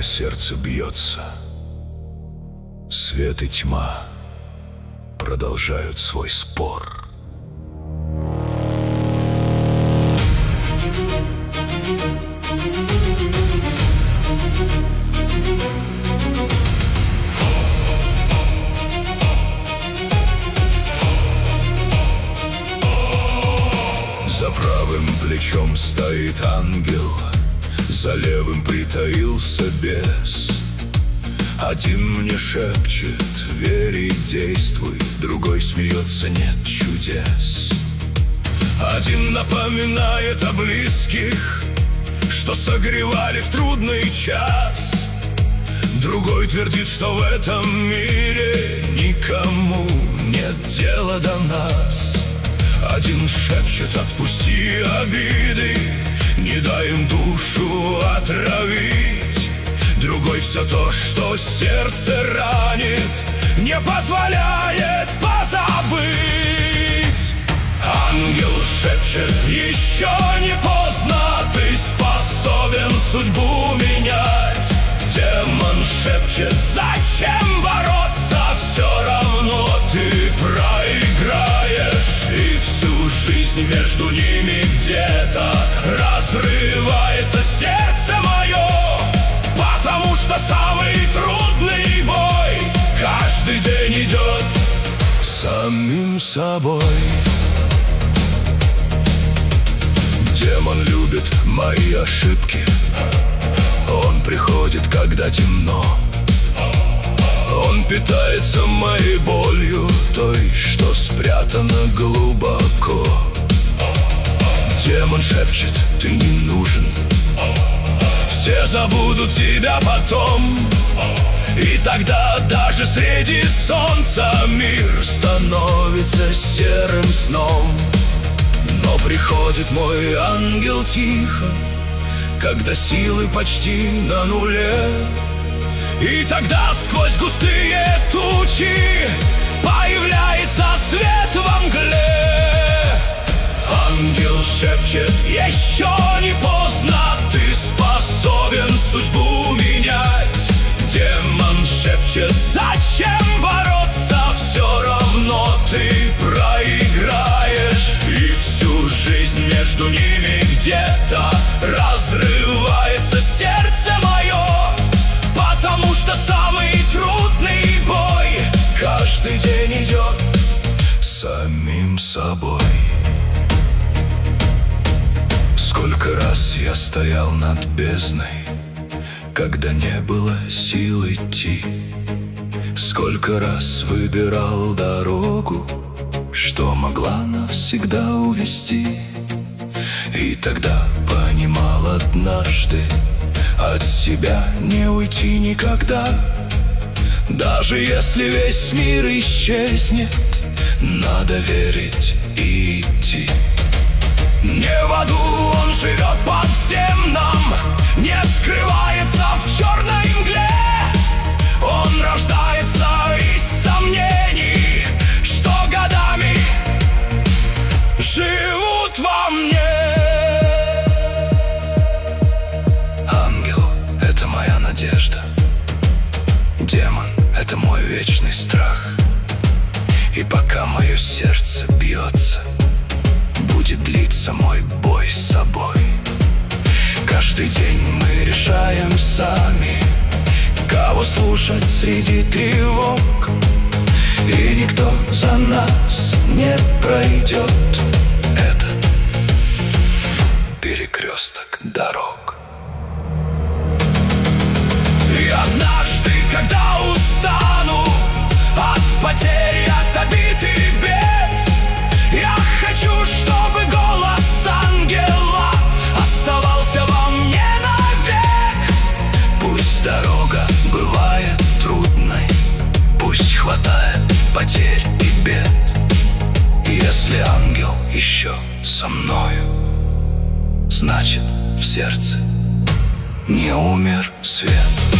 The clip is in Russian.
Пока сердце бьется, свет и тьма продолжают свой спор. За правым плечом стоит ангел, за левым притаился бес. Один мне шепчет: верь и действуй, другой смеется: нет чудес. Один напоминает о близких, что согревали в трудный час. Другой твердит, что в этом мире никому нет дела до нас. Один шепчет: отпусти обиды, не дай им душу отравить. Другой все то, что сердце ранит, не позволяет позабыть. Ангел шепчет: еще не поздно, ты способен судьбу менять. Демон шепчет: зачем бороться, все равно ты проиграешь. И всю жизнь между ними где-то разрывается сердце мое, потому что самый трудный бой каждый день идет самим собой. Демон любит мои ошибки, он приходит, когда темно. Он питается моей болью, той, что спрятана глубоко. Демон шепчет: ты не нужен, все забудут тебя потом. И тогда даже среди солнца мир становится серым сном. Но приходит мой ангел тихо, когда силы почти на нуле. И тогда сквозь густые тучи появляется свет во мгле. Ангел шепчет: еще не поздно, ты способен судьбу менять. Демон шепчет: зачем бороться, все равно ты проиграешь. И всю жизнь между ними где-то разрывается сердце мое, потому что самый трудный бой каждый день идет самим собой. Сколько раз я стоял над бездной, когда не было сил идти. Сколько раз выбирал дорогу, что могла навсегда увести. И тогда понимал однажды, от себя не уйти никогда. Даже если весь мир исчезнет, надо верить и идти. Не в аду он живет под всем нам, не скрывается в черной мгле. Он рождается из сомнений, что годами живут во мне. Ангел — это моя надежда, демон — это мой вечный страх. И пока мое сердце бьется, будет длиться мой бой с собой. Каждый день мы решаем сами, кого слушать среди тревог. И никто за нас не пройдет этот перекресток дорог. И однажды, когда устану от потери, от обид и бед, я хочу, чтобы голос ангела оставался во мне навек. Пусть дорога бывает трудной, пусть хватает потерь и бед. Если ангел еще со мною, значит в сердце не умер свет.